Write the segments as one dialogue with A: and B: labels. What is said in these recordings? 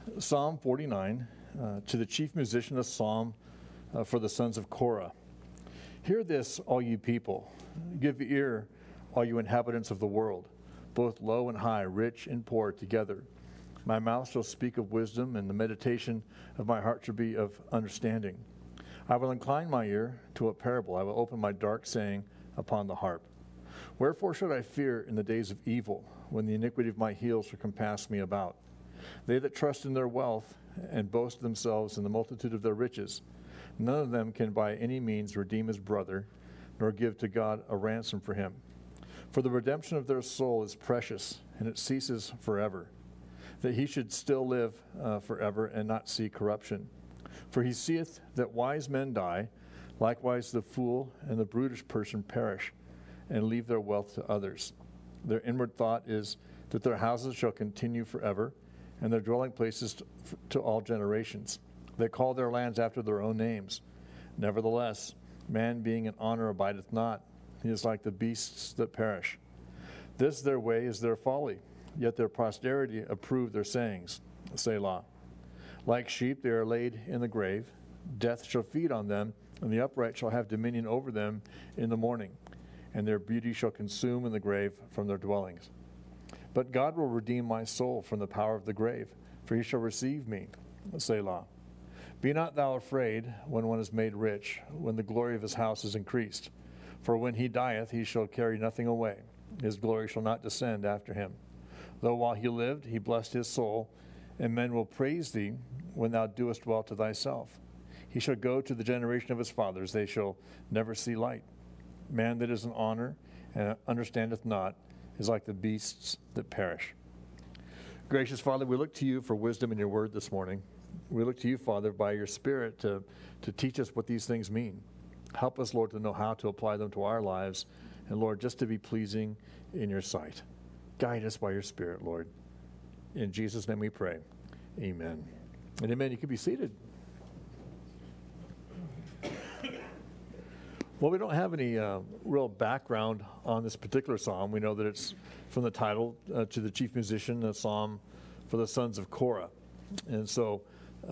A: Psalm 49, to the chief musician, a psalm for the sons of Korah. Hear this, all you people. Give ear, all you inhabitants of the world, both low and high, rich and poor together. My mouth shall speak of wisdom, and the meditation of my heart shall be of understanding. I will incline my ear to a parable. I will open my dark saying upon the harp. Wherefore should I fear in the days of evil, when the iniquity of my heels shall compass me about? They that trust in their wealth and boast themselves in the multitude of their riches, none of them can by any means redeem his brother, nor give to God a ransom for him. For the redemption of their soul is precious, and it ceases forever, that he should still live forever and not see corruption. For he seeth that wise men die, likewise the fool and the brutish person perish, and leave their wealth to others. Their inward thought is that their houses shall continue forever, and their dwelling places to all generations. They call their lands after their own names. Nevertheless, man being in honor abideth not. He is like the beasts that perish. This their way is their folly, yet their posterity approve their sayings. Selah. Like sheep they are laid in the grave. Death shall feed on them, and the upright shall have dominion over them in the morning, and their beauty shall consume in the grave from their dwellings. But God will redeem my soul from the power of the grave, for he shall receive me. Selah. Be not thou afraid when one is made rich, when the glory of his house is increased. For when he dieth, he shall carry nothing away. His glory shall not descend after him. Though while he lived, he blessed his soul, and men will praise thee when thou doest well to thyself. He shall go to the generation of his fathers. They shall never see light. Man that is in honor and understandeth not is like the beasts that perish. Gracious Father, we look to you for wisdom in your word this morning. We look to you, Father, by your Spirit to teach us what these things mean. Help us, Lord, to know how to apply them to our lives, and, Lord, just to be pleasing in your sight. Guide us by your Spirit, Lord. In Jesus' name we pray. Amen. And amen. You can be seated. Well, we don't have any real background on this particular psalm. We know that it's from the title, to the chief musician, a psalm for the sons of Korah. And so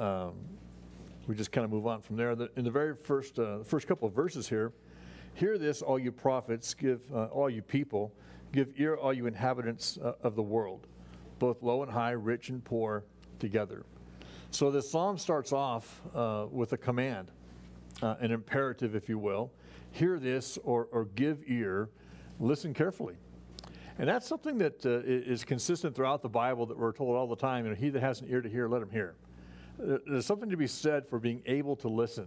A: we just kind of move on from there. In the very first couple of verses here, hear this, all you prophets, all you people, give ear, all you inhabitants of the world, both low and high, rich and poor, together. So this psalm starts off with a command, an imperative, if you will. Hear this, or give ear, listen carefully. And that's something that is consistent throughout the Bible that we're told all the time. You know, he that has an ear to hear, let him hear. There's something to be said for being able to listen.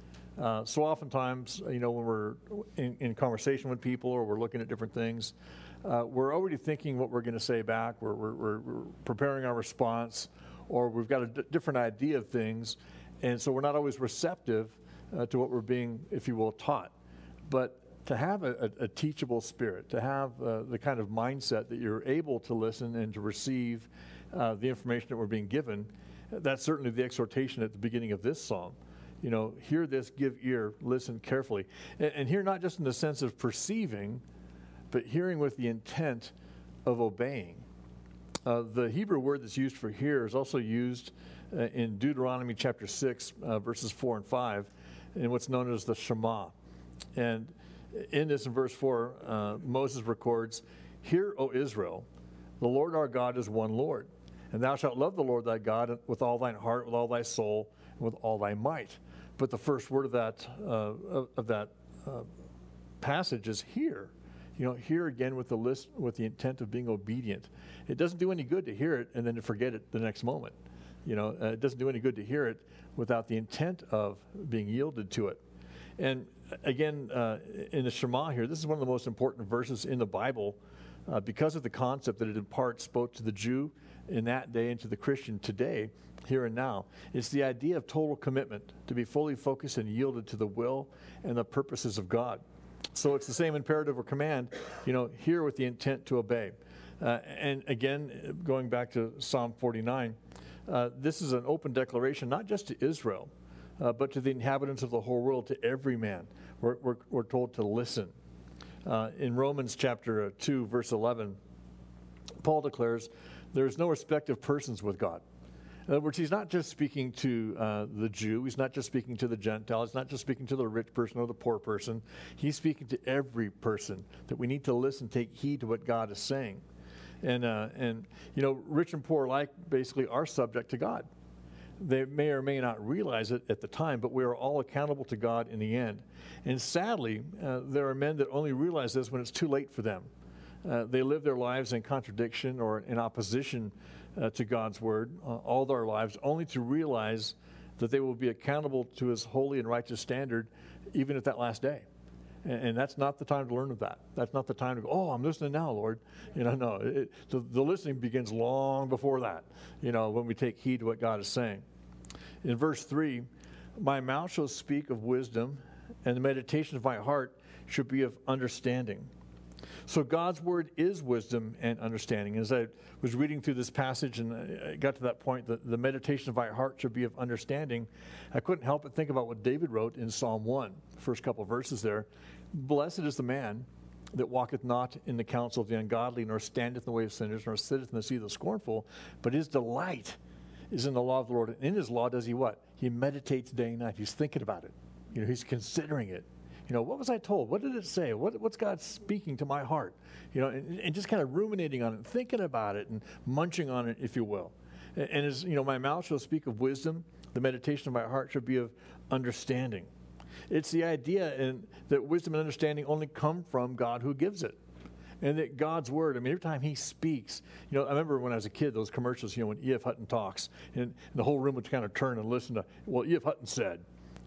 A: So oftentimes, you know, when we're in conversation with people or we're looking at different things, we're already thinking what we're going to say back. We're preparing our response, or we've got a different idea of things. And so we're not always receptive to what we're being, if you will, taught. But to have a teachable spirit, to have the kind of mindset that you're able to listen and to receive the information that we're being given, that's certainly the exhortation at the beginning of this psalm. You know, hear this, give ear, listen carefully. And hear not just in the sense of perceiving, but hearing with the intent of obeying. The Hebrew word that's used for hear is also used in Deuteronomy chapter 6, verses 4 and 5, in what's known as the Shema. And in this, in verse 4, Moses records, Hear, O Israel, the Lord our God is one Lord, and thou shalt love the Lord thy God with all thine heart, with all thy soul, and with all thy might. But the first word of that passage is hear. You know, hear again with the intent of being obedient. It doesn't do any good to hear it and then to forget it the next moment. You know, it doesn't do any good to hear it without the intent of being yielded to it. And again, in the Shema here, this is one of the most important verses in the Bible because of the concept that it imparts both to the Jew in that day and to the Christian today, here and now. It's the idea of total commitment, to be fully focused and yielded to the will and the purposes of God. So it's the same imperative or command, you know, hear with the intent to obey. And again, going back to Psalm 49, this is an open declaration, not just to Israel, but to the inhabitants of the whole world, to every man. We're told to listen. In Romans chapter 2, verse 11, Paul declares, there is no respect of persons with God. In other words, he's not just speaking to the Jew. He's not just speaking to the Gentile. He's not just speaking to the rich person or the poor person. He's speaking to every person, that we need to listen, take heed to what God is saying. And rich and poor alike basically are subject to God. They may or may not realize it at the time, but we are all accountable to God in the end. And sadly, there are men that only realize this when it's too late for them. They live their lives in contradiction or in opposition to God's word all their lives, only to realize that they will be accountable to his holy and righteous standard even at that last day. And that's not the time to learn of that. That's not the time to go, oh, I'm listening now, Lord. No, the listening begins long before that, when we take heed to what God is saying. In verse 3, my mouth shall speak of wisdom, and the meditation of my heart should be of understanding. So God's word is wisdom and understanding. As I was reading through this passage and I got to that point, that the meditation of my heart should be of understanding, I couldn't help but think about what David wrote in Psalm 1, the first couple of verses there. Blessed is the man that walketh not in the counsel of the ungodly, nor standeth in the way of sinners, nor sitteth in the seat of the scornful, but his delight is in the law of the Lord. And in his law does he what? He meditates day and night. He's thinking about it. He's considering it. What was I told? What did it say? What's God speaking to my heart? And just kind of ruminating on it, thinking about it, and munching on it, if you will. And as my mouth shall speak of wisdom, the meditation of my heart should be of understanding. It's the idea that wisdom and understanding only come from God who gives it. And that God's word, every time he speaks, I remember when I was a kid, those commercials, when E.F. Hutton talks, and the whole room would kind of turn and listen to, well, E.F. Hutton said,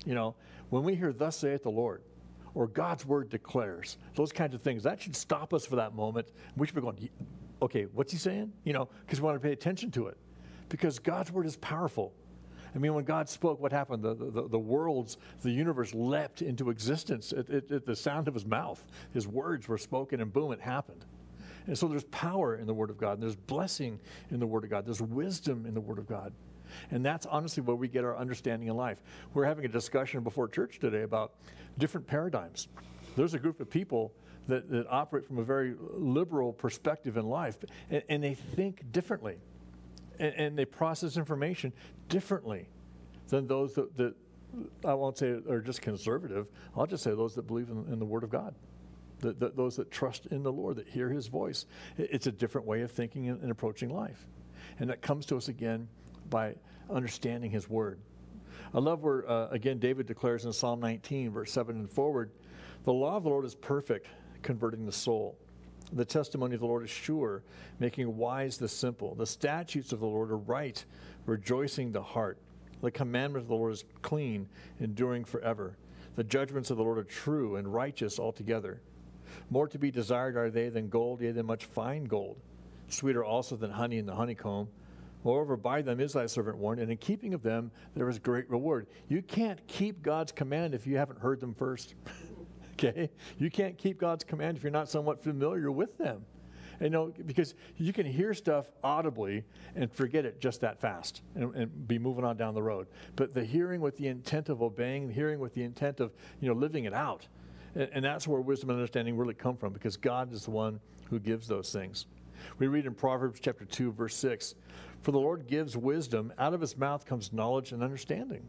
A: when we hear thus saith the Lord, or God's word declares, those kinds of things, that should stop us for that moment. We should be going, okay, what's he saying? Because we want to pay attention to it. Because God's word is powerful. When God spoke, what happened? The worlds, the universe leapt into existence at the sound of his mouth. His words were spoken and boom, it happened. And so there's power in the word of God. And there's blessing in the word of God. There's wisdom in the word of God. And that's honestly where we get our understanding in life. We're having a discussion before church today about different paradigms. There's a group of people that operate from a very liberal perspective in life, and they think differently. And they process information differently than those that I won't say are just conservative. I'll just say those that believe in the Word of God, those that trust in the Lord, that hear his voice. It's a different way of thinking and approaching life. And that comes to us again by understanding his word. I love where, again, David declares in Psalm 19, verse 7 and forward, the law of the Lord is perfect, converting the soul. The testimony of the Lord is sure, making wise the simple. The statutes of the Lord are right, rejoicing the heart. The commandment of the Lord is clean, enduring forever. The judgments of the Lord are true and righteous altogether. More to be desired are they than gold, yea, than much fine gold. Sweeter also than honey in the honeycomb. Moreover, by them is thy servant warned, and in keeping of them there is great reward. You can't keep God's command if you haven't heard them first. Okay? You can't keep God's command if you're not somewhat familiar with them. Because you can hear stuff audibly and forget it just that fast and be moving on down the road. But the hearing with the intent of obeying, the hearing with the intent of living it out, and that's where wisdom and understanding really come from, because God is the one who gives those things. We read in Proverbs chapter 2, verse 6, for the Lord gives wisdom, out of his mouth comes knowledge and understanding.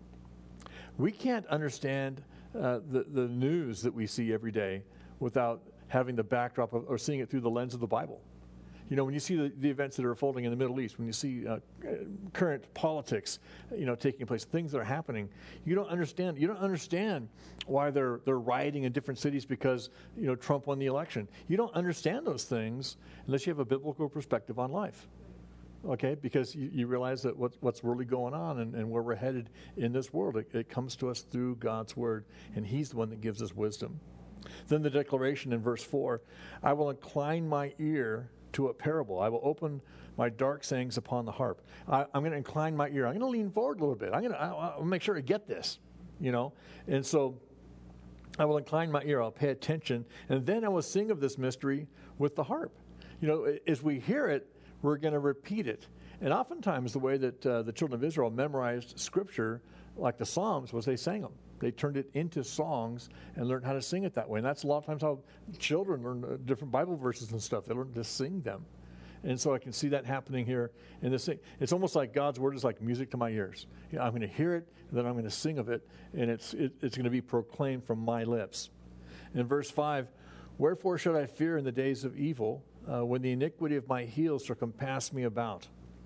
A: We can't understand the news that we see every day without having the backdrop of, or seeing it through the lens of the Bible. When you see the events that are unfolding in the Middle East, when you see current politics, taking place, things that are happening, you don't understand. You don't understand why they're rioting in different cities because Trump won the election. You don't understand those things unless you have a biblical perspective on life. Okay, because you realize that what's really going on and where we're headed in this world, it comes to us through God's word, and he's the one that gives us wisdom. Then the declaration in verse 4, I will incline my ear to a parable. I will open my dark sayings upon the harp. I'm going to incline my ear. I'm going to lean forward a little bit. I'll make sure I get this, And so I will incline my ear. I'll pay attention. And then I will sing of this mystery with the harp. As we hear it, we're going to repeat it. And oftentimes the way that the children of Israel memorized Scripture, like the Psalms, was they sang them. They turned it into songs and learned how to sing it that way. And that's a lot of times how children learn different Bible verses and stuff. They learn to sing them. And so I can see that happening here in this thing. It's almost like God's word is like music to my ears. I'm going to hear it, and then I'm going to sing of it, and it's going to be proclaimed from my lips. In verse 5, wherefore should I fear in the days of evil, when the iniquity of my heels shall compass me about?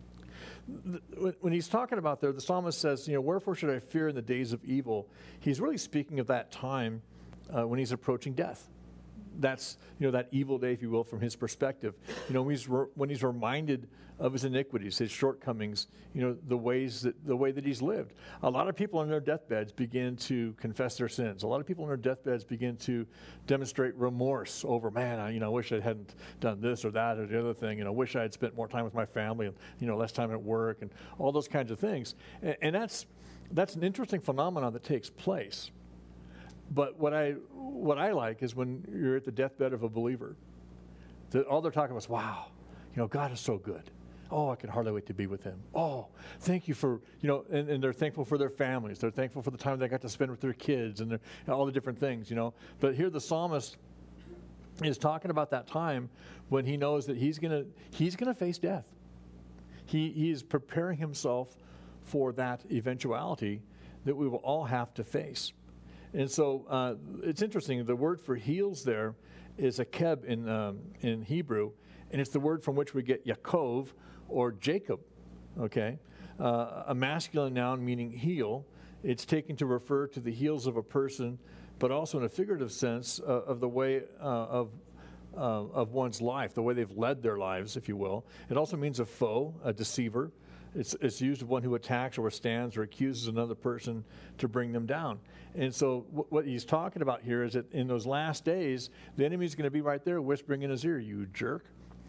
A: When he's talking about there, the psalmist says, wherefore should I fear in the days of evil? He's really speaking of that time when he's approaching death. That's, that evil day, if you will, from his perspective. When he's reminded of his iniquities, his shortcomings, the way that he's lived. A lot of people on their deathbeds begin to confess their sins. A lot of people on their deathbeds begin to demonstrate remorse over, man, I wish I hadn't done this or that or the other thing. Wish I had spent more time with my family and, less time at work and all those kinds of things. And that's an interesting phenomenon that takes place. But what I like is when you're at the deathbed of a believer, that all they're talking about is, wow, God is so good. Oh, I can hardly wait to be with him. Oh, thank you for, and they're thankful for their families. They're thankful for the time they got to spend with their kids and all the different things, But here the psalmist is talking about that time when he knows that he's gonna face death. He is preparing himself for that eventuality that we will all have to face. And so it's interesting. The word for heels there is akeb in Hebrew, and it's the word from which we get Yaakov or Jacob. Okay, a masculine noun meaning heel. It's taken to refer to the heels of a person, but also in a figurative sense of the way of one's life, the way they've led their lives, if you will. It also means a foe, a deceiver. It's used of one who attacks or withstands or accuses another person to bring them down. And so what he's talking about here is that in those last days, the enemy's going to be right there whispering in his ear, you jerk,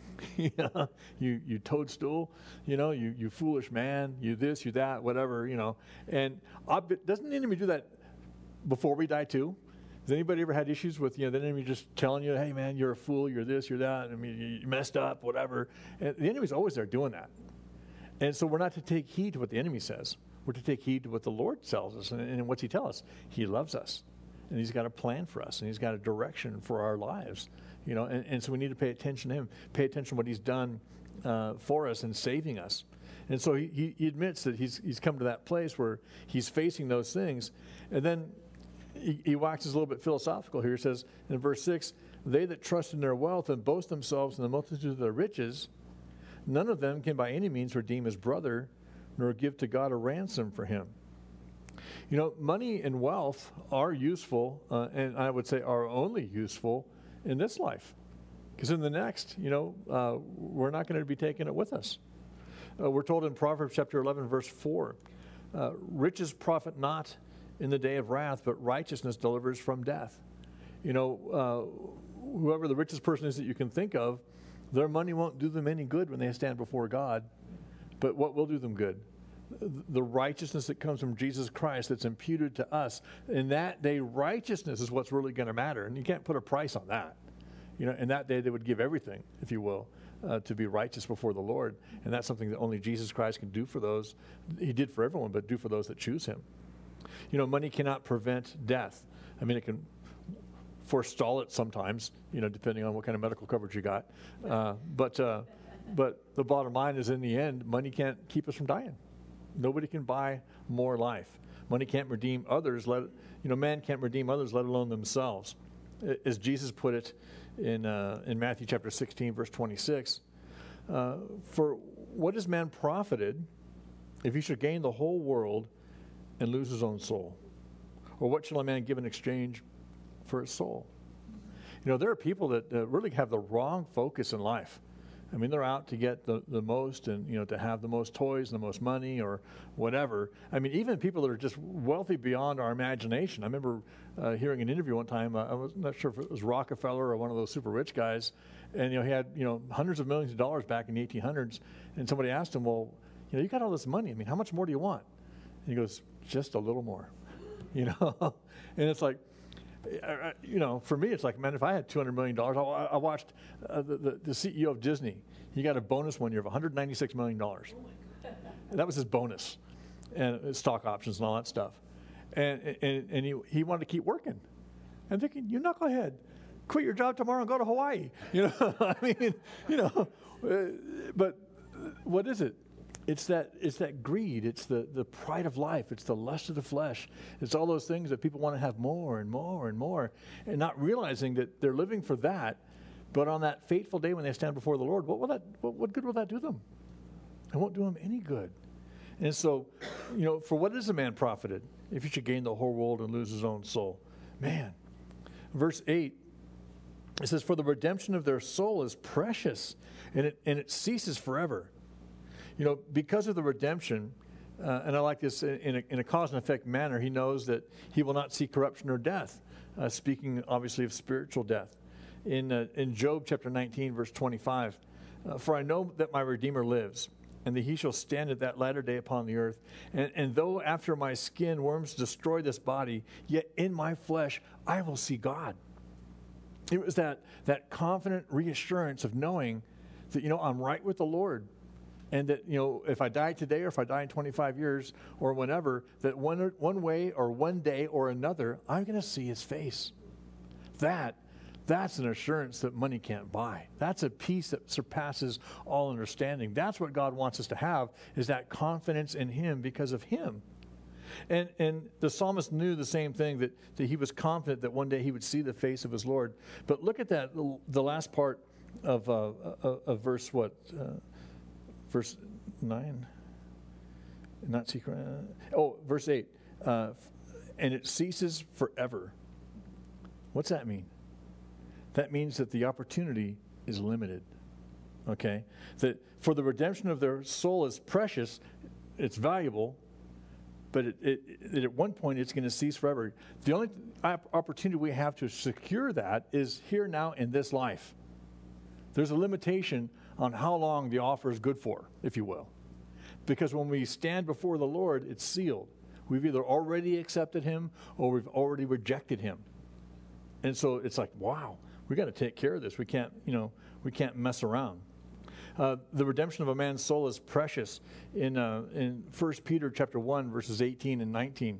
A: you toadstool, you foolish man, you this, you that, whatever, And doesn't the enemy do that before we die too? Has anybody ever had issues with, the enemy just telling you, hey man, you're a fool, you're this, you're that, you messed up, whatever. And the enemy's always there doing that. And so we're not to take heed to what the enemy says. We're to take heed to what the Lord tells us. And what's he tell us? He loves us. And he's got a plan for us. And he's got a direction for our lives. And so we need to pay attention to him. Pay attention to what he's done for us in saving us. And so he admits that he's come to that place where he's facing those things. And then he waxes a little bit philosophical here. He says in verse 6, they that trust in their wealth and boast themselves in the multitude of their riches, none of them can by any means redeem his brother, nor give to God a ransom for him. Money and wealth are useful, and I would say are only useful in this life. Because in the next, we're not going to be taking it with us. We're told in Proverbs chapter 11, verse 4, riches profit not in the day of wrath, but righteousness delivers from death. Whoever the richest person is that you can think of, their money won't do them any good when they stand before God. But what will do them good? The righteousness that comes from Jesus Christ that's imputed to us. In that day, righteousness is what's really going to matter. And you can't put a price on that. In that day, they would give everything, if you will, to be righteous before the Lord. And that's something that only Jesus Christ can do for those. He did for everyone, but do for those that choose him. Money cannot prevent death. It can forestall it sometimes, depending on what kind of medical coverage you got. But the bottom line is, in the end, money can't keep us from dying. Nobody can buy more life. Money can't redeem others. Man can't redeem others, let alone themselves. As Jesus put it in Matthew chapter 16, verse 26, for what is man profited if he should gain the whole world and lose his own soul? Or what shall a man give in exchange for his soul? There are people that really have the wrong focus in life. They're out to get the most and, to have the most toys and the most money or whatever. Even people that are just wealthy beyond our imagination. I remember hearing an interview one time. I was not sure if it was Rockefeller or one of those super rich guys. And, he had, hundreds of millions of dollars back in the 1800s. And somebody asked him, well, you got all this money. how much more do you want? And he goes, just a little more, And it's like, for me, it's like, man, if I had $200 million, I watched the CEO of Disney. He got a bonus one year of $196 million. And that was his bonus, and stock options and all that stuff. And he wanted to keep working. I'm thinking, you knucklehead, quit your job tomorrow and go to Hawaii. But what is it? It's that greed. It's the pride of life. It's the lust of the flesh. It's all those things that people want to have more and more and more, and not realizing that they're living for that. But on that fateful day when they stand before the Lord, what good will that do them? It won't do them any good. And so, for what is a man profited if he should gain the whole world and lose his own soul? Man, verse 8, it says, for the redemption of their soul is precious, and it ceases forever. Because of the redemption, and I like this in a cause and effect manner, he knows that he will not see corruption or death, speaking obviously of spiritual death. In Job chapter 19, verse 25, for I know that my Redeemer lives, and that he shall stand at that latter day upon the earth. And though after my skin worms destroy this body, yet in my flesh I will see God. It was that confident reassurance of knowing that, I'm right with the Lord. And that, if I die today or if I die in 25 years or whenever, that one way or one day or another, I'm going to see his face. That's an assurance that money can't buy. That's a peace that surpasses all understanding. That's what God wants us to have, is that confidence in him because of him. And the psalmist knew the same thing, that he was confident that one day he would see the face of his Lord. But look at that, the last part of verse what? Verse 9, not secret. Verse 8, and it ceases forever. What's that mean? That means that the opportunity is limited. Okay, that for the redemption of their soul is precious, it's valuable, but at one point it's going to cease forever. The only opportunity we have to secure that is here now in this life. There's a limitation on how long the offer is good for, if you will. Because when we stand before the Lord, it's sealed. We've either already accepted him or we've already rejected him. And so it's like, wow, we got to take care of this. We can't mess around. The redemption of a man's soul is precious in 1 Peter chapter 1, verses 18 and 19.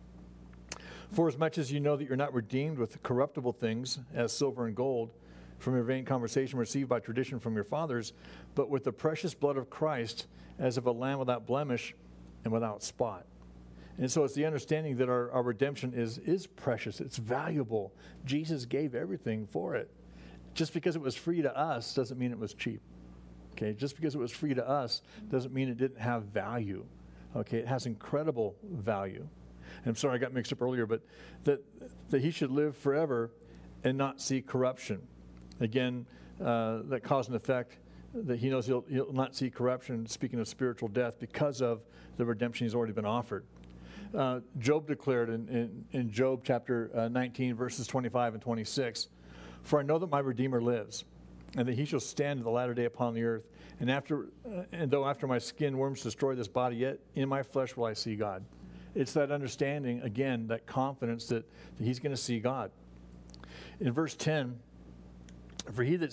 A: For as much as you know that you're not redeemed with corruptible things as silver and gold, from your vain conversation received by tradition from your fathers, but with the precious blood of Christ, as of a lamb without blemish and without spot. And so it's the understanding that our redemption is precious. It's valuable. Jesus gave everything for it. Just because it was free to us doesn't mean it was cheap. Okay, just because it was free to us doesn't mean it didn't have value. Okay, it has incredible value. I'm sorry I got mixed up earlier, but that he should live forever and not see corruption. Again, that cause and effect, that he knows he'll not see corruption, speaking of spiritual death, because of the redemption he's already been offered. Job declared in Job chapter 19, verses 25 and 26, for I know that my Redeemer lives, and that he shall stand in the latter day upon the earth. And though after my skin worms destroy this body, yet in my flesh will I see God. It's that understanding, again, that confidence that he's going to see God. In verse 10, for he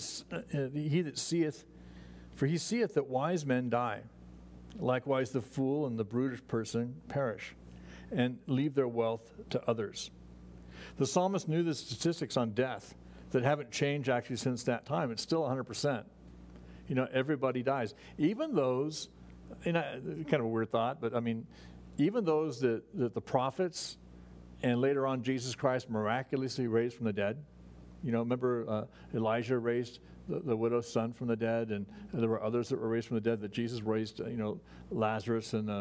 A: seeth that wise men die, likewise the fool and the brutish person perish, and leave their wealth to others. The psalmist knew the statistics on death that haven't changed actually since that time. It's still 100%. Everybody dies. Even those, kind of a weird thought, but even those that the prophets and later on Jesus Christ miraculously raised from the dead. Remember Elijah raised the widow's son from the dead, and there were others that were raised from the dead that Jesus raised, Lazarus and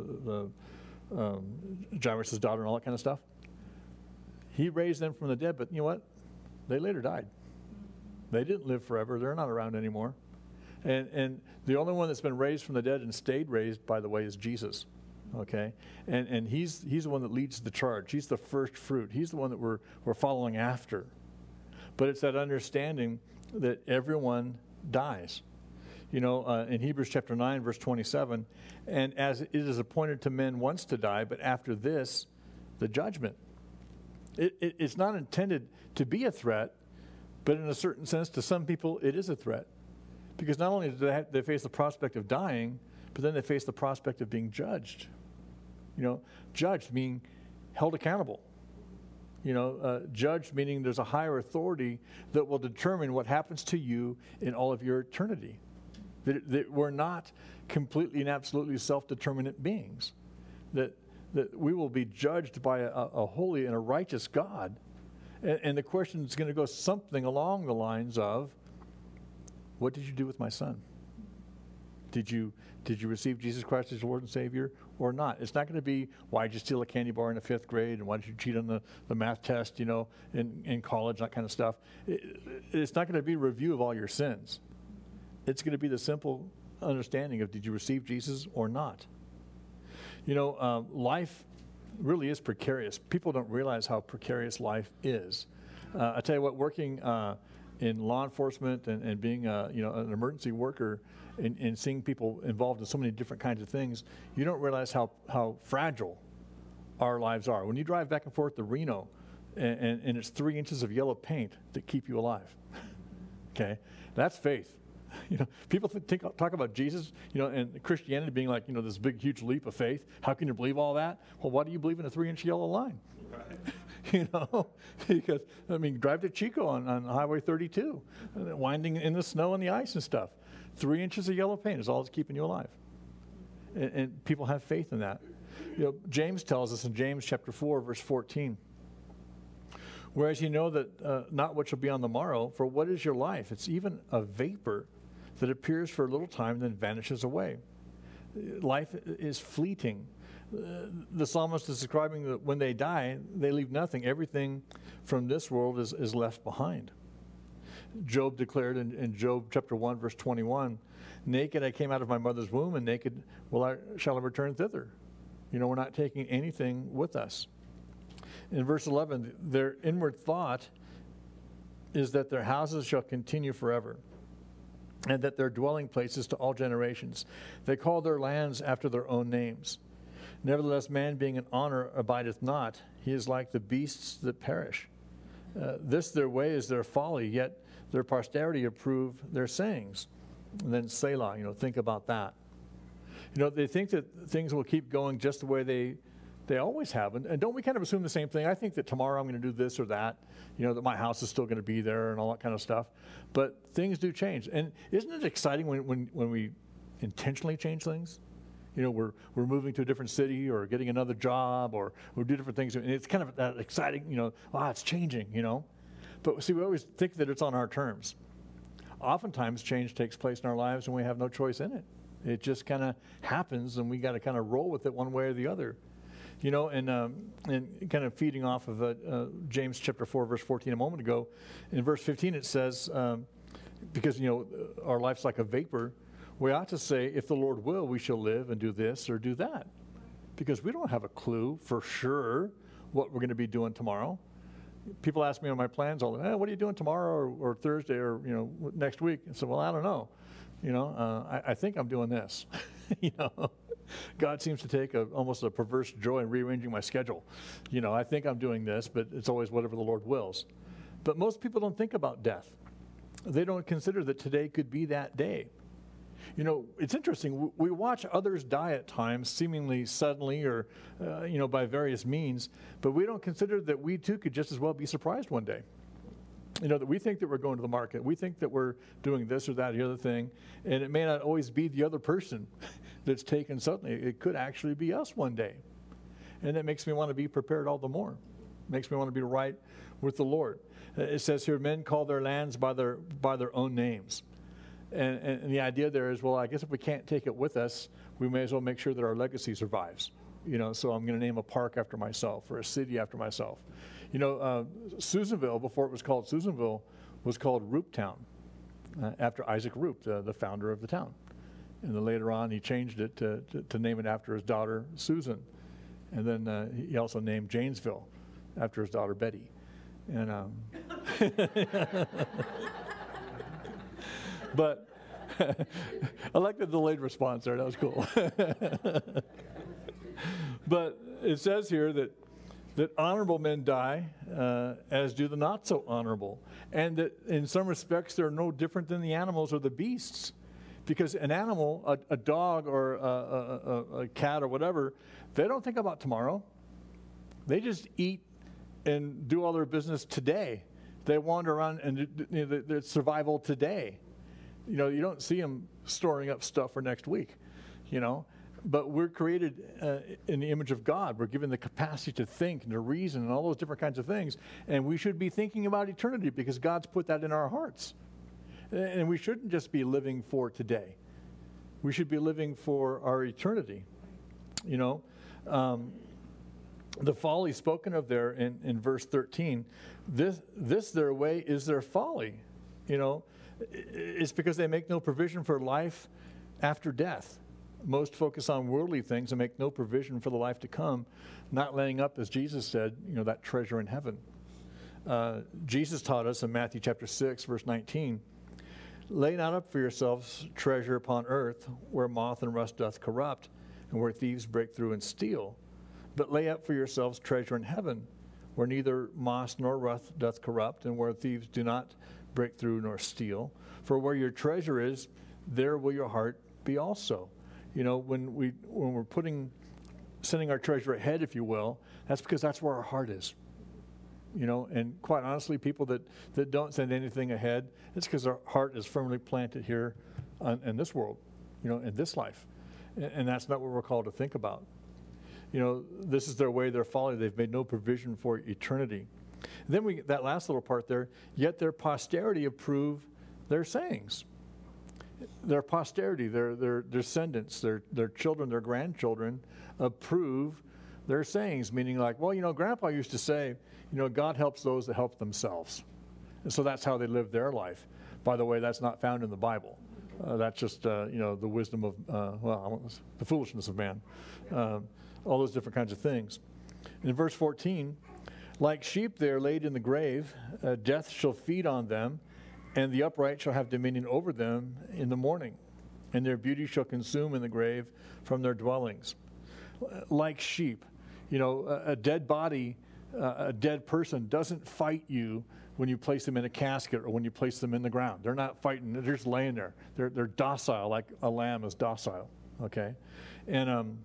A: Jairus' daughter and all that kind of stuff. He raised them from the dead, but you know what? They later died. They didn't live forever. They're not around anymore. And the only one that's been raised from the dead and stayed raised, by the way, is Jesus. Okay? And he's the one that leads the charge. He's the first fruit. He's the one that we're following after. But it's that understanding that everyone dies. In Hebrews chapter 9, verse 27, and as it is appointed to men once to die, but after this, the judgment. It's not intended to be a threat, but in a certain sense, to some people, it is a threat. Because not only do they face the prospect of dying, but then they face the prospect of being judged. Judged meaning held accountable. Judged meaning there's a higher authority that will determine what happens to you in all of your eternity. that we're not completely and absolutely self-determinate beings, that we will be judged by a holy and a righteous God. And the question is going to go something along the lines of, what did you do with my son? Did you receive Jesus Christ as your Lord and Savior or not? It's not going to be, why did you steal a candy bar in the 5th grade, and why did you cheat on the math test, in college, that kind of stuff. It's not going to be a review of all your sins. It's going to be the simple understanding of, did you receive Jesus or not? Life really is precarious. People don't realize how precarious life is. I tell you what, working in law enforcement and being an emergency worker and seeing people involved in so many different kinds of things, you don't realize how fragile our lives are. When you drive back and forth to Reno, and it's 3 inches of yellow paint that keep you alive, okay, that's faith. People talk about Jesus, and Christianity being like, this big, huge leap of faith. How can you believe all that? Well, why do you believe in a 3-inch yellow line? Right. Because, drive to Chico on Highway 32, winding in the snow and the ice and stuff. 3 inches of yellow paint is all that's keeping you alive. And people have faith in that. James tells us in James chapter 4, verse 14, whereas you know that not what shall be on the morrow, for what is your life? It's even a vapor that appears for a little time and then vanishes away. Life is fleeting. The psalmist is describing that when they die, they leave nothing. Everything from this world is left behind. Job declared in Job chapter 1, verse 21, naked I came out of my mother's womb, and naked shall I return thither. We're not taking anything with us. In verse 11, their inward thought is that their houses shall continue forever, and that their dwelling places to all generations. They call their lands after their own names. Nevertheless, man being in honor abideth not. He is like the beasts that perish. This their way is their folly, yet their posterity approve their sayings. And then Selah, think about that. They think that things will keep going just the way they always have. And don't we kind of assume the same thing? I think that tomorrow I'm going to do this or that, that my house is still going to be there and all that kind of stuff. But things do change. And isn't it exciting when we intentionally change things? We're moving to a different city or getting another job or we do different things. And it's kind of that exciting, it's changing, But see, we always think that it's on our terms. Oftentimes change takes place in our lives and we have no choice in it. It just kind of happens and we got to kind of roll with it one way or the other. And kind of feeding off of James chapter 4, verse 14 a moment ago, in verse 15 it says, because, our life's like a vapor, we ought to say, if the Lord will, we shall live and do this or do that. Because we don't have a clue for sure what we're going to be doing tomorrow. People ask me on my plans all the time, what are you doing tomorrow or Thursday or, next week? And so, well, I don't know. I think I'm doing this. God seems to take almost a perverse joy in rearranging my schedule. I think I'm doing this, but it's always whatever the Lord wills. But most people don't think about death. They don't consider that today could be that day. It's interesting. We watch others die at times, seemingly suddenly or, by various means, but we don't consider that we too could just as well be surprised one day. That we think that we're going to the market. We think that we're doing this or that or the other thing, and it may not always be the other person that's taken suddenly. It could actually be us one day. And that makes me want to be prepared all the more. Makes me want to be right with the Lord. It says here, men call their lands by their own names. And the idea there is, well, I guess if we can't take it with us, we may as well make sure that our legacy survives. So I'm going to name a park after myself or a city after myself. Susanville, before it was called Susanville, was called Rooptown, after Isaac Roop, the founder of the town. And then later on, he changed it to name it after his daughter, Susan. And then he also named Janesville after his daughter, Betty. And but I like the delayed response there. That was cool. But it says here that honorable men die, as do the not so honorable. And that in some respects they're no different than the animals or the beasts. Because an animal, a dog or a cat or whatever, they don't think about tomorrow. They just eat and do all their business today. They wander around and their survival today. You don't see them storing up stuff for next week, you know. But we're created in the image of God. We're given the capacity to think and to reason and all those different kinds of things. And we should be thinking about eternity because God's put that in our hearts. And we shouldn't just be living for today. We should be living for our eternity, you know. The folly spoken of there in verse 13, this their way is their folly, you know. It's because they make no provision for life after death. Most focus on worldly things and make no provision for the life to come, not laying up, as Jesus said, you know, that treasure in heaven. Jesus taught us in Matthew chapter 6, verse 19, lay not up for yourselves treasure upon earth, where moth and rust doth corrupt, and where thieves break through and steal. But lay up for yourselves treasure in heaven, where neither moth nor rust doth corrupt, and where thieves do not break through nor steal. For where your treasure is, there will your heart be also. You know, when we're sending our treasure ahead, if you will, that's because that's where our heart is. You know, and quite honestly, people that don't send anything ahead, it's because our heart is firmly planted here in this world, you know, in this life. And that's not what we're called to think about. You know, this is their way, their folly. They've made no provision for eternity. And then that last little part there, yet their posterity approve their sayings. Their posterity, their descendants, their children, their grandchildren approve their sayings, meaning like, well, you know, Grandpa used to say, you know, God helps those that help themselves. And so that's how they live their life. By the way, that's not found in the Bible. That's just, you know, the wisdom of, the foolishness of man. All those different kinds of things. In verse 14, like sheep they are laid in the grave, death shall feed on them, and the upright shall have dominion over them in the morning, and their beauty shall consume in the grave from their dwellings. Like sheep, you know, a dead body, a dead person doesn't fight you when you place them in a casket or when you place them in the ground. They're not fighting, they're just laying there. They're docile, like a lamb is docile, okay? And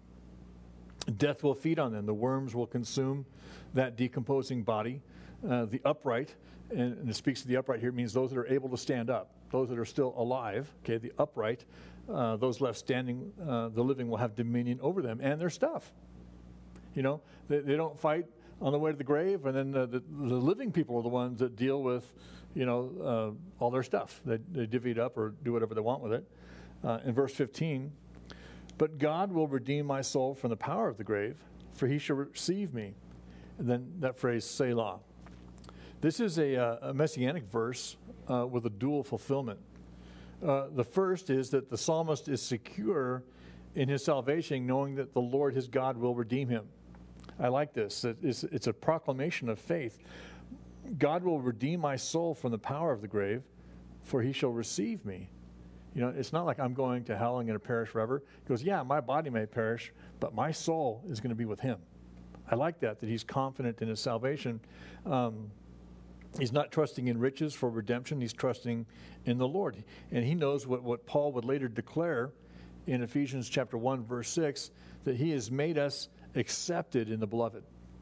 A: death will feed on them. The worms will consume that decomposing body. The upright, and it speaks to the upright here, means those that are able to stand up, those that are still alive, okay, the upright, those left standing, the living will have dominion over them and their stuff. You know, they don't fight on the way to the grave, and then the living people are the ones that deal with, you know, all their stuff. They divvy it up or do whatever they want with it. In verse 15, but God will redeem my soul from the power of the grave, for he shall receive me. And then that phrase, Selah. This is a messianic verse with a dual fulfillment. The first is that the psalmist is secure in his salvation, knowing that the Lord his God will redeem him. I like this. It's a proclamation of faith. God will redeem my soul from the power of the grave, for he shall receive me. You know, it's not like I'm going to hell and going to perish forever. He goes, yeah, my body may perish, but my soul is going to be with him. I like that he's confident in his salvation. He's not trusting in riches for redemption. He's trusting in the Lord. And he knows what Paul would later declare in Ephesians chapter 1, verse 6, that he has made us accepted in the beloved.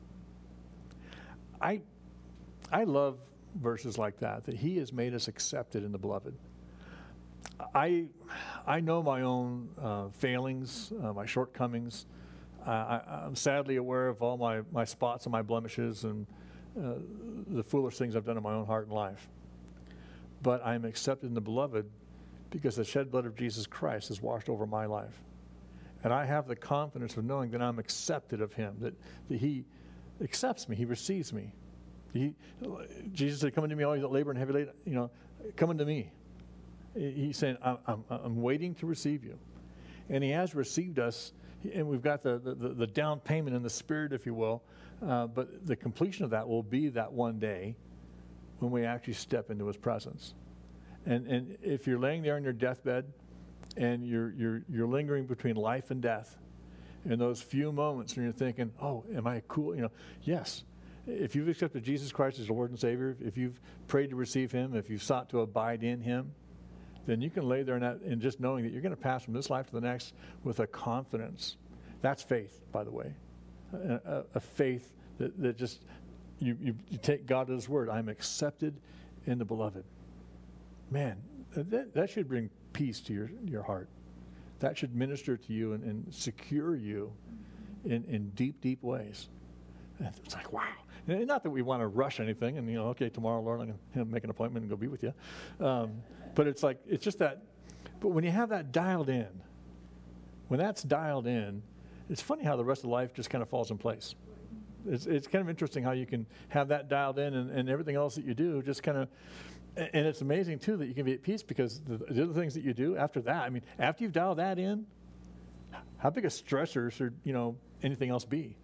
A: I love verses like that he has made us accepted in the beloved. I know my own failings, my shortcomings. I'm sadly aware of all my spots and my blemishes and the foolish things I've done in my own heart and life. But I'm accepted in the beloved because the shed blood of Jesus Christ has washed over my life. And I have the confidence of knowing that I'm accepted of him, that he accepts me, he receives me. Jesus said, come unto me, all you that labor and heavy laden, you know, come unto me. He's saying, I'm waiting to receive you. And he has received us, and we've got the down payment in the spirit, if you will, but the completion of that will be that one day when we actually step into his presence. And if you're laying there on your deathbed and you're lingering between life and death, in those few moments when you're thinking, oh, am I cool? You know, yes. If you've accepted Jesus Christ as your Lord and Savior, if you've prayed to receive him, if you've sought to abide in him, then you can lay there and just knowing that you're going to pass from this life to the next with a confidence. That's faith, by the way. A faith that just, you take God at his word. I'm accepted in the beloved. Man, that should bring peace to your heart. That should minister to you and secure you in deep, deep ways. And it's like, wow. And not that we want to rush anything and, okay, tomorrow, Lord, I'm going to make an appointment and go be with you. But it's like, it's just that, but when you have that dialed in, when that's dialed in, it's funny how the rest of life just kind of falls in place. It's kind of interesting how you can have that dialed in and everything else that you do just kind of, and it's amazing too that you can be at peace because the other things that you do after that, I mean, after you've dialed that in, how big a stressor should, anything else be?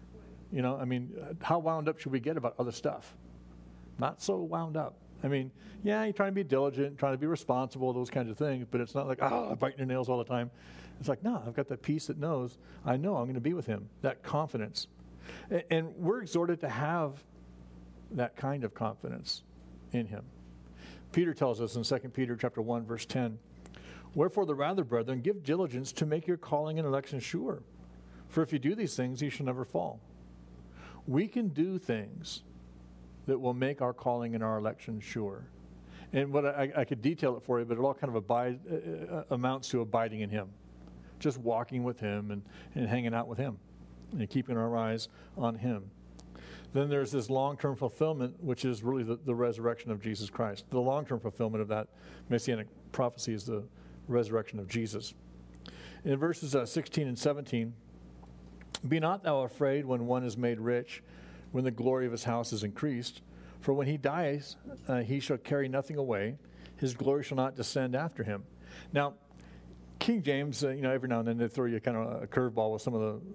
A: I mean, how wound up should we get about other stuff? Not so wound up. I mean, yeah, you're trying to be diligent, trying to be responsible, those kinds of things, but it's not like, I'm biting your nails all the time. It's like, no, I've got that peace that knows, I know I'm going to be with him, that confidence. And we're exhorted to have that kind of confidence in him. Peter tells us in 2 Peter chapter 1, verse 10, "Wherefore the rather, brethren, give diligence to make your calling and election sure. For if you do these things, you shall never fall." We can do things that will make our calling and our election sure. And what I could detail it for you, but it all kind of amounts to abiding in him. Just walking with him and hanging out with him and keeping our eyes on him. Then there's this long-term fulfillment, which is really the resurrection of Jesus Christ. The long-term fulfillment of that messianic prophecy is the resurrection of Jesus. In verses 16 and 17, "Be not thou afraid when one is made rich, when the glory of his house is increased. For when he dies, he shall carry nothing away. His glory shall not descend after him." Now, King James, every now and then they throw you kind of a curveball with some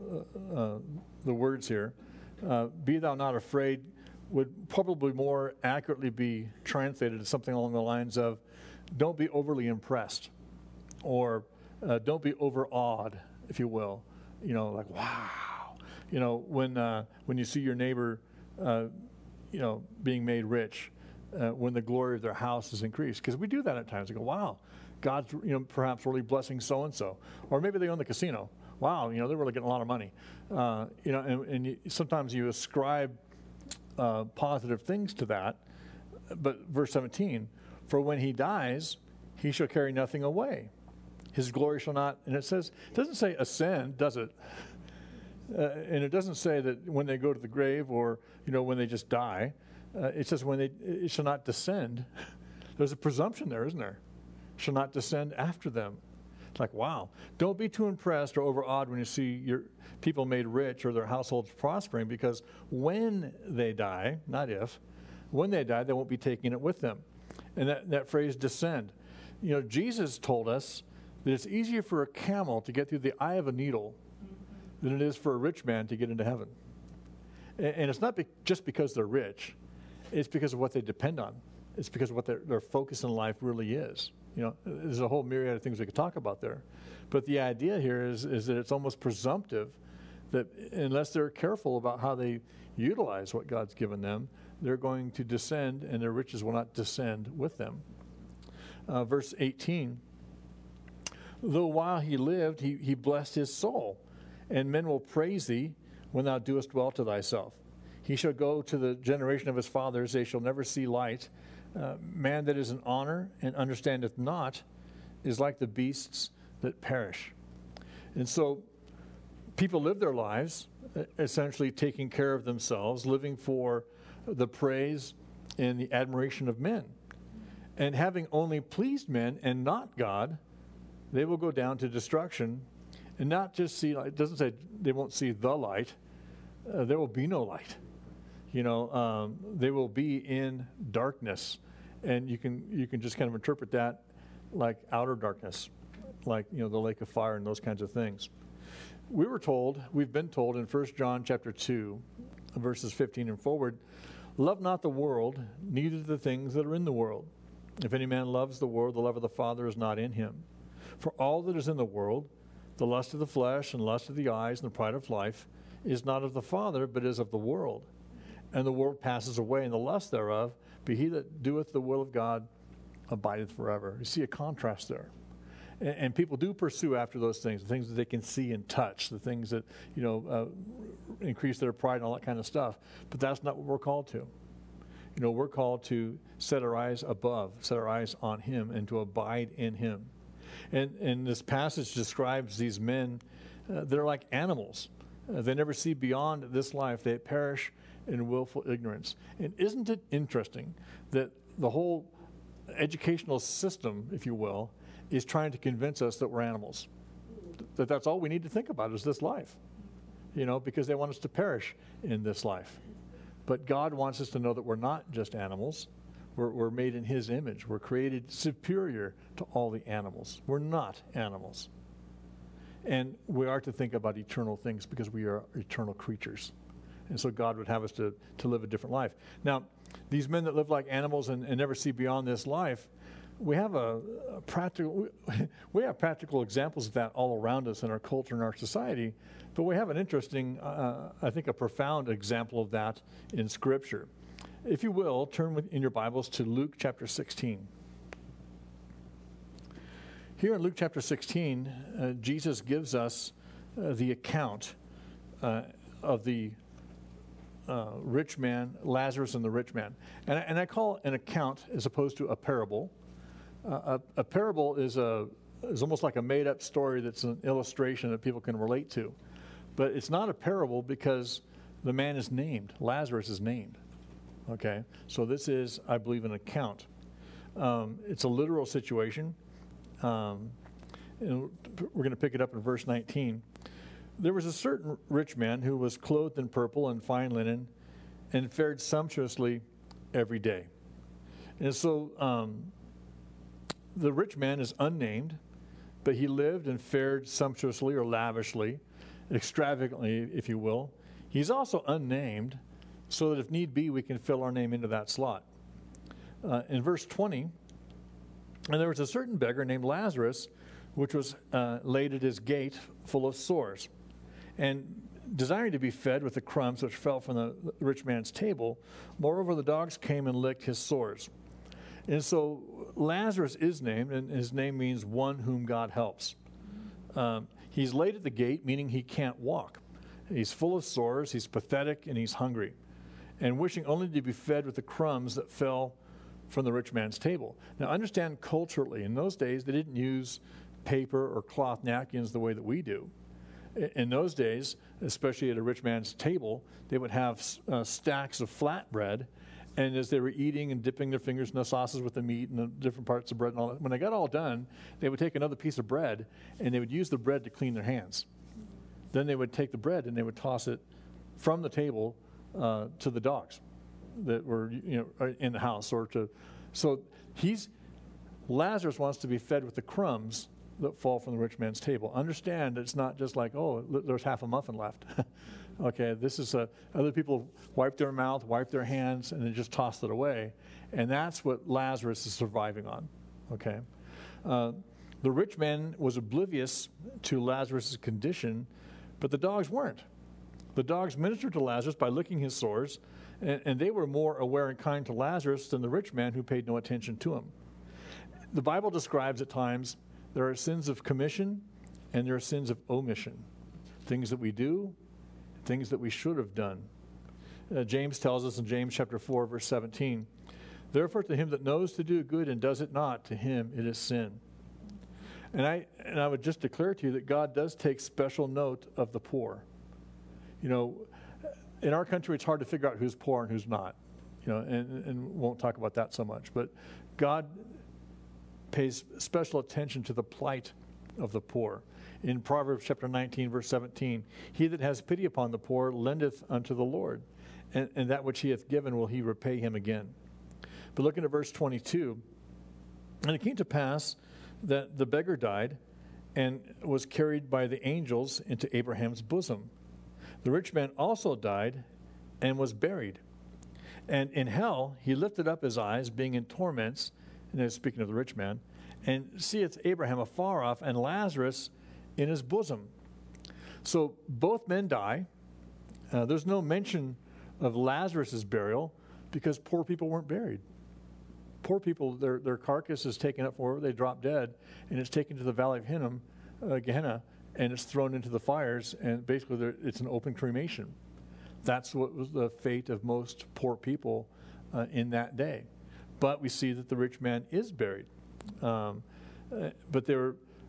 A: of the words here. "Be thou not afraid" would probably more accurately be translated as something along the lines of, don't be overly impressed, or don't be overawed, if you will. Like, wow. When you see your neighbor, being made rich, when the glory of their house is increased. Because we do that at times. We go, wow, God's, perhaps really blessing so-and-so. Or maybe they own the casino. Wow, they're really getting a lot of money. Sometimes you ascribe positive things to that. But verse 17, "For when he dies, he shall carry nothing away. His glory shall not," and it doesn't say ascend, does it? And it doesn't say that when they go to the grave or, when they just die. It says it shall not descend. There's a presumption there, isn't there? Shall not descend after them. It's like, wow. Don't be too impressed or overawed when you see your people made rich or their households prospering, because when they die, not if, when they die, they won't be taking it with them. And that phrase, descend. Jesus told us that it's easier for a camel to get through the eye of a needle than it is for a rich man to get into heaven. And it's not just because they're rich. It's because of what they depend on. It's because of what their focus in life really is. There's a whole myriad of things we could talk about there. But the idea here is that it's almost presumptive that unless they're careful about how they utilize what God's given them, they're going to descend, and their riches will not descend with them. Verse 18, "Though while he lived, he blessed his soul, and men will praise thee when thou doest well to thyself. He shall go to the generation of his fathers, they shall never see light. Man that is in honor and understandeth not is like the beasts that perish." And so people live their lives essentially taking care of themselves, living for the praise and the admiration of men. And having only pleased men and not God, they will go down to destruction and not just see, it doesn't say they won't see the light, there will be no light. They will be in darkness. And you can just kind of interpret that like outer darkness, like, the lake of fire and those kinds of things. We've been told in 1 John chapter 2, verses 15 and forward, "Love not the world, neither the things that are in the world. If any man loves the world, the love of the Father is not in him. For all that is in the world, the lust of the flesh and lust of the eyes and the pride of life, is not of the Father, but is of the world. And the world passes away, and the lust thereof, but he that doeth the will of God abideth forever." You see a contrast there. And people do pursue after those things, the things that they can see and touch, the things that, increase their pride and all that kind of stuff. But that's not what we're called to. We're called to set our eyes above, set our eyes on him, and to abide in him. And this passage describes these men, they're like animals. They never see beyond this life. They perish in willful ignorance. And isn't it interesting that the whole educational system, if you will, is trying to convince us that we're animals? That that's all we need to think about is this life, because they want us to perish in this life. But God wants us to know that we're not just animals. We're made in His image. We're created superior to all the animals. We're not animals. And we are to think about eternal things because we are eternal creatures. And so God would have us to live a different life. Now, these men that live like animals and never see beyond this life, we have we have practical examples of that all around us in our culture and our society, but we have an interesting, I think a profound example of that in Scripture. If you will, turn in your Bibles to Luke chapter 16. Here in Luke chapter 16, Jesus gives us the account of the rich man, Lazarus and the rich man. And I call it an account as opposed to a parable. A parable is almost like a made-up story that's an illustration that people can relate to. But it's not a parable because the man is named. Lazarus is named. Okay? So this is, I believe, an account. It's a literal situation. And we're going to pick it up in verse 19. There was a certain rich man who was clothed in purple and fine linen and fared sumptuously every day. And so the rich man is unnamed, but he lived and fared sumptuously or lavishly, extravagantly, if you will. He's also unnamed, so that if need be, we can fill our name into that slot. In verse 20, and there was a certain beggar named Lazarus, which was laid at his gate full of sores, and desiring to be fed with the crumbs which fell from the rich man's table. Moreover, the dogs came and licked his sores. And so Lazarus is named, and his name means one whom God helps. He's laid at the gate, meaning he can't walk. He's full of sores, he's pathetic, and he's hungry, and wishing only to be fed with the crumbs that fell from the rich man's table. Now understand culturally, in those days they didn't use paper or cloth napkins the way that we do. In those days, especially at a rich man's table, they would have stacks of flatbread, and as they were eating and dipping their fingers in the sauces with the meat and the different parts of bread and all that, when they got all done, they would take another piece of bread and they would use the bread to clean their hands. Then they would take the bread and they would toss it from the table to the dogs that were in the house. So Lazarus wants to be fed with the crumbs that fall from the rich man's table. Understand, it's not just like, oh, there's half a muffin left. Okay, this is other people wipe their mouth, wipe their hands, and then just toss it away. And that's what Lazarus is surviving on. Okay, the rich man was oblivious to Lazarus' condition, but the dogs weren't. The dogs ministered to Lazarus by licking his sores, and they were more aware and kind to Lazarus than the rich man who paid no attention to him. The Bible describes at times there are sins of commission and there are sins of omission. Things that we do, things that we should have done. James tells us in James chapter 4, verse 17, therefore to him that knows to do good and does it not, to him it is sin. And I would just declare to you that God does take special note of the poor. In our country, it's hard to figure out who's poor and who's not, and won't talk about that so much. But God pays special attention to the plight of the poor. In Proverbs chapter 19, verse 17, he that has pity upon the poor lendeth unto the Lord, and that which he hath given will he repay him again. But looking at verse 22, and it came to pass that the beggar died and was carried by the angels into Abraham's bosom. The rich man also died and was buried. And in hell he lifted up his eyes, being in torments, and speaking of the rich man, and seeth Abraham afar off, and Lazarus in his bosom. So both men die. There's no mention of Lazarus' burial because poor people weren't buried. Poor people, their carcass is taken up for, they drop dead, and it's taken to the valley of Hinnom, Gehenna, and it's thrown into the fires, and basically it's an open cremation. That's what was the fate of most poor people in that day. But we see that the rich man is buried. But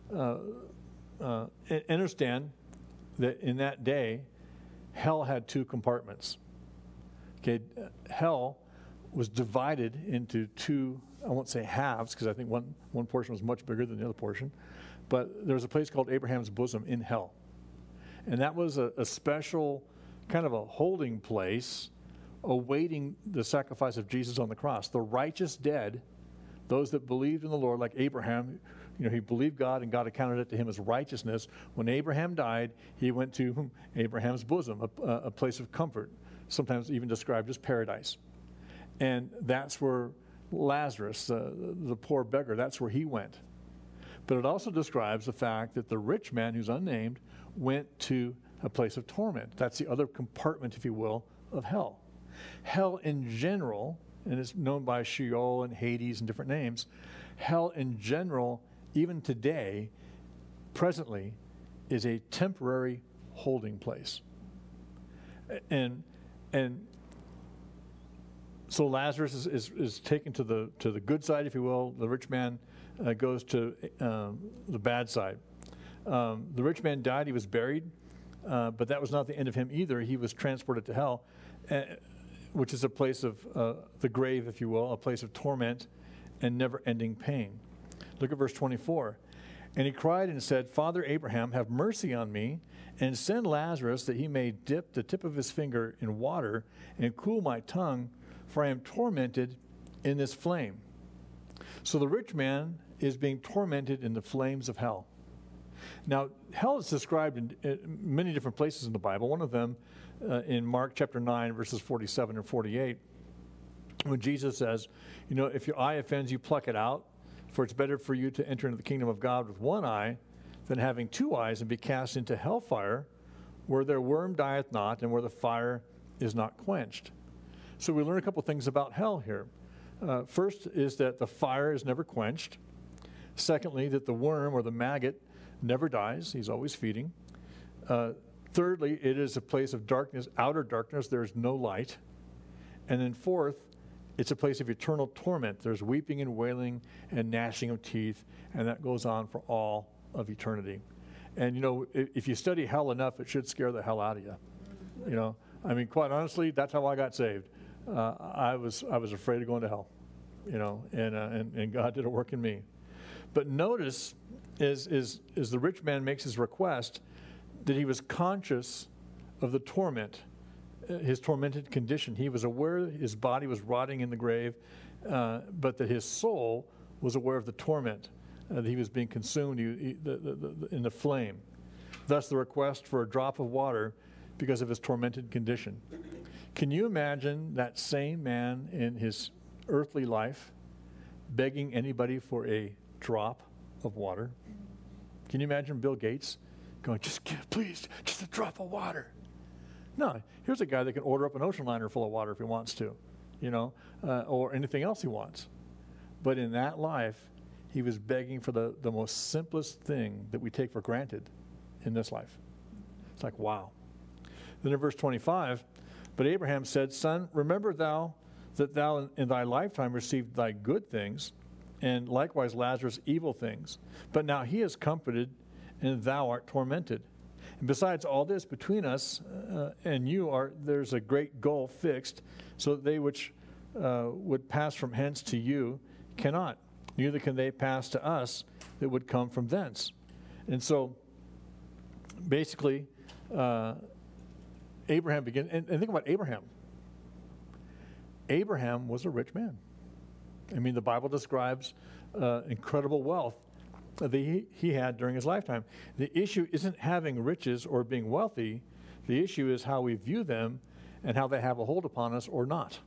A: understand that in that day, hell had two compartments. Okay, hell was divided into two, I won't say halves, because I think one portion was much bigger than the other portion, but there was a place called Abraham's bosom in hell. And that was a special kind of a holding place awaiting the sacrifice of Jesus on the cross. The righteous dead, those that believed in the Lord, like Abraham, he believed God and God accounted it to him as righteousness. When Abraham died, he went to Abraham's bosom, a place of comfort, sometimes even described as paradise. And that's where Lazarus, the poor beggar, that's where he went. But it also describes the fact that the rich man, who's unnamed, went to a place of torment. That's the other compartment, if you will, of hell. Hell in general, and it's known by Sheol and Hades and different names, hell in general, even today, presently, is a temporary holding place. And so Lazarus is taken to the good side, if you will. The rich man goes to the bad side. The rich man died. He was buried, but that was not the end of him either. He was transported to hell, which is a place of the grave, if you will, a place of torment and never-ending pain. Look at verse 24. And he cried and said, Father Abraham, have mercy on me, and send Lazarus that he may dip the tip of his finger in water and cool my tongue, for I am tormented in this flame. So the rich man is being tormented in the flames of hell. Now, hell is described in many different places in the Bible. One of them in Mark chapter 9, verses 47 and 48, when Jesus says, if your eye offends you, pluck it out, for it's better for you to enter into the kingdom of God with one eye than having two eyes and be cast into hellfire, where their worm dieth not and where the fire is not quenched. So we learn a couple things about hell here. First is that the fire is never quenched. Secondly, that the worm or the maggot never dies. He's always feeding. Thirdly, it is a place of darkness, outer darkness. There is no light. And then fourth, it's a place of eternal torment. There's weeping and wailing and gnashing of teeth, and that goes on for all of eternity. And, if you study hell enough, it should scare the hell out of you. Quite honestly, that's how I got saved. I was afraid of going to hell, and God did a work in me. But notice, as the rich man makes his request, that he was conscious of the torment, his tormented condition. He was aware that his body was rotting in the grave, but that his soul was aware of the torment, that he was being consumed in the flame. Thus the request for a drop of water because of his tormented condition. Can you imagine that same man in his earthly life begging anybody for a drop of water? Can you imagine Bill Gates going, please, just a drop of water? No, here's a guy that can order up an ocean liner full of water if he wants to, or anything else he wants. But in that life, he was begging for the most simplest thing that we take for granted in this life. It's like, wow. Then in verse 25, but Abraham said, Son, remember thou that thou in thy lifetime received thy good things, and likewise Lazarus evil things. But now he is comforted, and thou art tormented. And besides all this, between us and you there's a great gulf fixed, so that they which would pass from hence to you cannot, neither can they pass to us that would come from thence. And so, basically, Abraham begins, and think about Abraham. Abraham was a rich man. The Bible describes incredible wealth that he had during his lifetime. The issue isn't having riches or being wealthy. The issue is how we view them and how they have a hold upon us or not.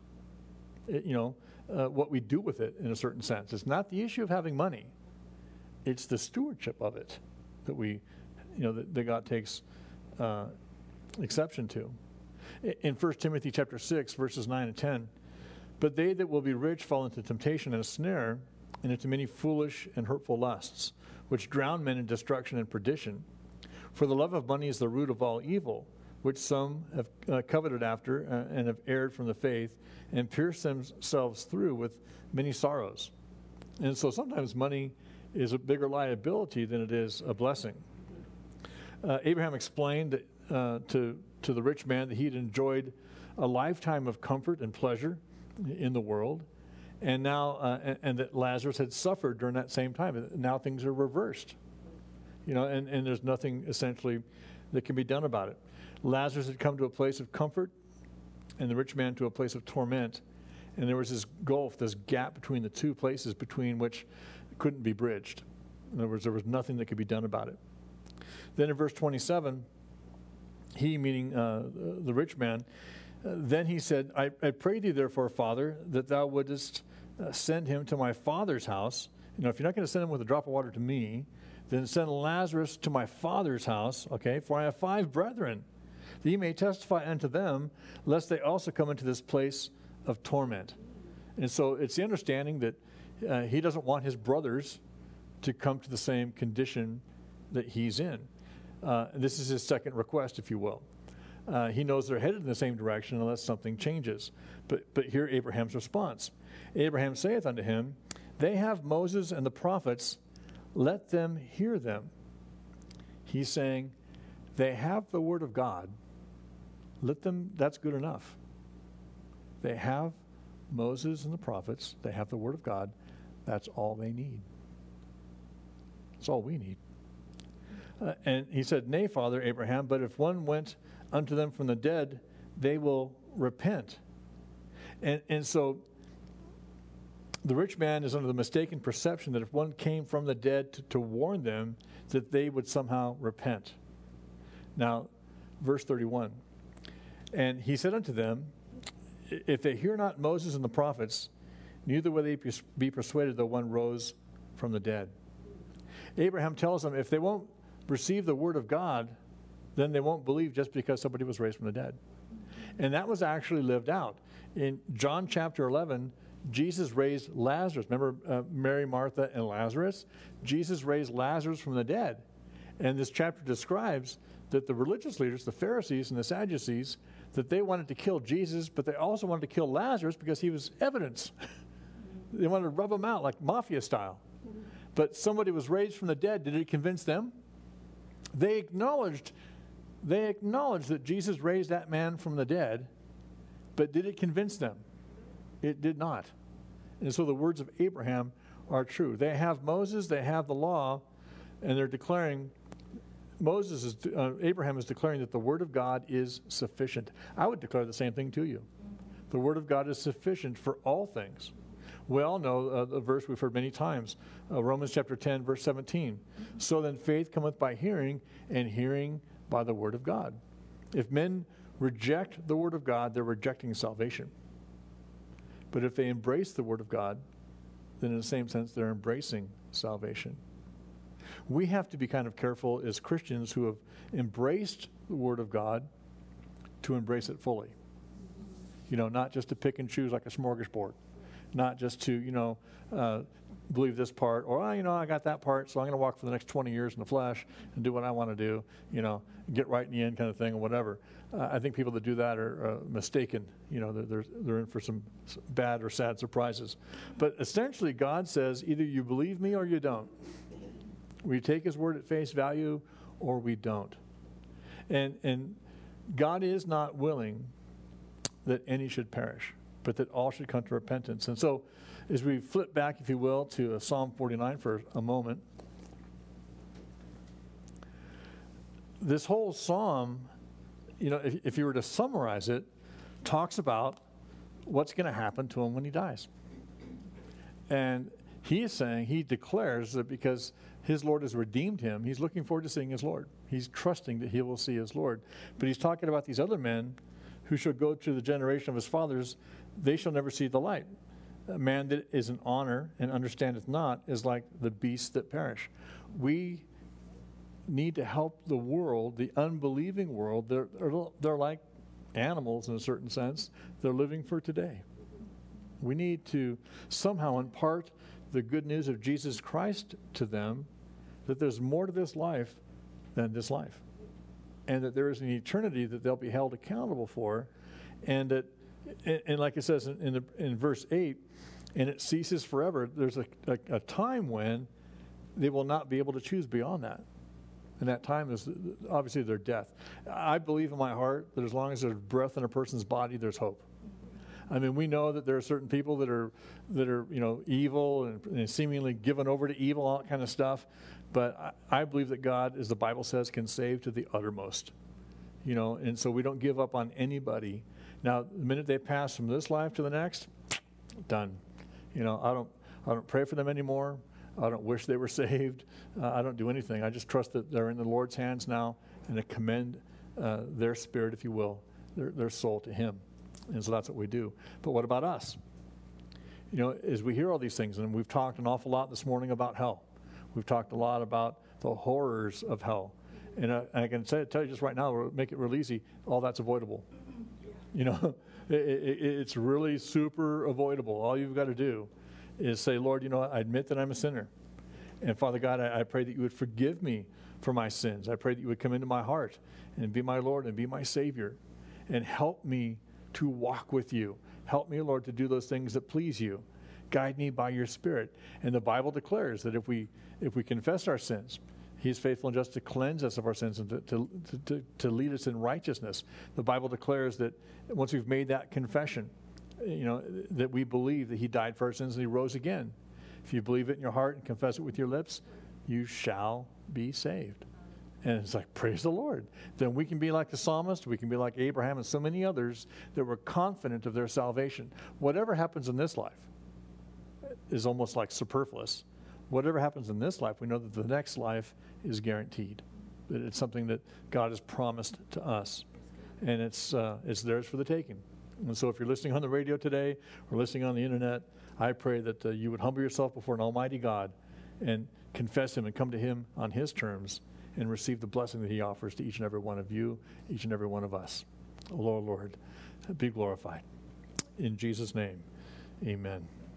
A: What we do with it in a certain sense. It's not the issue of having money. It's the stewardship of it that that God takes exception to. In 1 Timothy chapter 6, verses 9 and 10, but they that will be rich fall into temptation and a snare, and into many foolish and hurtful lusts, which drown men in destruction and perdition. For the love of money is the root of all evil, which some have coveted after and have erred from the faith and pierced themselves through with many sorrows. And so sometimes money is a bigger liability than it is a blessing. Abraham explained to the rich man that he'd enjoyed a lifetime of comfort and pleasure in the world, and now and that Lazarus had suffered during that same time. Now things are reversed, and there's nothing essentially that can be done about it. Lazarus had come to a place of comfort, and the rich man to a place of torment, and there was this gulf, this gap between the two places, between which couldn't be bridged. In other words, there was nothing that could be done about it. Then in verse 27, he, meaning the rich man, then he said, I pray thee therefore, Father, that thou wouldest send him to my father's house. If you're not going to send him with a drop of water to me, then send Lazarus to my father's house, okay? For I have 5 brethren, that he may testify unto them, lest they also come into this place of torment. And so it's the understanding that he doesn't want his brothers to come to the same condition that he's in. This is his second request, if you will. He knows they're headed in the same direction unless something changes. But hear Abraham's response. Abraham saith unto him, they have Moses and the prophets, let them hear them. He's saying, they have the word of God. Let them, that's good enough. They have Moses and the prophets. They have the word of God. That's all they need. That's all we need. And he said, nay, Father Abraham, but if one went unto them from the dead, they will repent. And so the rich man is under the mistaken perception that if one came from the dead to warn them, that they would somehow repent. Now, verse 31, and he said unto them, if they hear not Moses and the prophets, neither will they be persuaded though one rose from the dead. Abraham tells them if they won't receive the word of God, then they won't believe just because somebody was raised from the dead. And that was actually lived out. In John chapter 11, Jesus raised Lazarus. Remember Mary, Martha, and Lazarus? Jesus raised Lazarus from the dead. And this chapter describes that the religious leaders, the Pharisees and the Sadducees, that they wanted to kill Jesus, but they also wanted to kill Lazarus because he was evidence. They wanted to rub him out like mafia style. But somebody was raised from the dead. Did it convince them? They acknowledged that Jesus raised that man from the dead, but did it convince them? It did not. And so the words of Abraham are true. They have Moses, they have the law, and they're declaring, Abraham is declaring that the word of God is sufficient. I would declare the same thing to you. The word of God is sufficient for all things. We all know the verse we've heard many times, Romans chapter 10, verse 17. So then faith cometh by hearing, and hearing by the word of God. If men reject the word of God, they're rejecting salvation. But if they embrace the word of God, then in the same sense, they're embracing salvation. We have to be kind of careful as Christians who have embraced the word of God to embrace it fully. Not just to pick and choose like a smorgasbord. Not just to, believe this part, or, I got that part, so I'm going to walk for the next 20 years in the flesh and do what I want to do, get right in the end kind of thing or whatever. I think people that do that are mistaken. They're in for some bad or sad surprises. But essentially, God says, either you believe me or you don't. We take his word at face value or we don't. And God is not willing that any should perish, but that all should come to repentance. And so, as we flip back, if you will, to Psalm 49 for a moment, this whole psalm, if you were to summarize it, talks about what's going to happen to him when he dies. And he is saying, he declares that because his Lord has redeemed him, he's looking forward to seeing his Lord. He's trusting that he will see his Lord. But he's talking about these other men who shall go to the generation of his fathers, they shall never see the light. A man that is in honor and understandeth not is like the beasts that perish. We need to help the world, the unbelieving world. They're like animals in a certain sense. They're living for today. We need to somehow impart the good news of Jesus Christ to them, that there's more to this life than this life, and that there is an eternity that they'll be held accountable for, and that, and like it says in verse 8, and it ceases forever. There's a time when they will not be able to choose beyond that. And that time is obviously their death. I believe in my heart that as long as there's breath in a person's body, there's hope. I mean, we know that there are certain people that are evil and seemingly given over to evil, all that kind of stuff. But I believe that God, as the Bible says, can save to the uttermost. And so we don't give up on anybody. Now, the minute they pass from this life to the next, done. I don't pray for them anymore. I don't wish they were saved. I don't do anything. I just trust that they're in the Lord's hands now, and I commend their spirit, if you will, their soul to Him. And so that's what we do. But what about us? As we hear all these things, and we've talked an awful lot this morning about hell. We've talked a lot about the horrors of hell. And I can tell you just right now, make it real easy, all that's avoidable. It's really super avoidable. All you've got to do is say, Lord, I admit that I'm a sinner. And Father God, I pray that you would forgive me for my sins. I pray that you would come into my heart and be my Lord and be my Savior. And help me to walk with you. Help me, Lord, to do those things that please you. Guide me by your Spirit. And the Bible declares that if we confess our sins, He is faithful and just to cleanse us of our sins and to lead us in righteousness. The Bible declares that once we've made that confession, that we believe that He died for our sins and He rose again. If you believe it in your heart and confess it with your lips, you shall be saved. And it's like, praise the Lord. Then we can be like the psalmist. We can be like Abraham and so many others that were confident of their salvation. Whatever happens in this life is almost like superfluous. Whatever happens in this life, we know that the next life is guaranteed. That it's something that God has promised to us. And it's theirs for the taking. And so if you're listening on the radio today or listening on the internet, I pray that you would humble yourself before an almighty God and confess Him and come to Him on His terms and receive the blessing that He offers to each and every one of you, each and every one of us. Oh, Lord, be glorified. In Jesus' name, amen.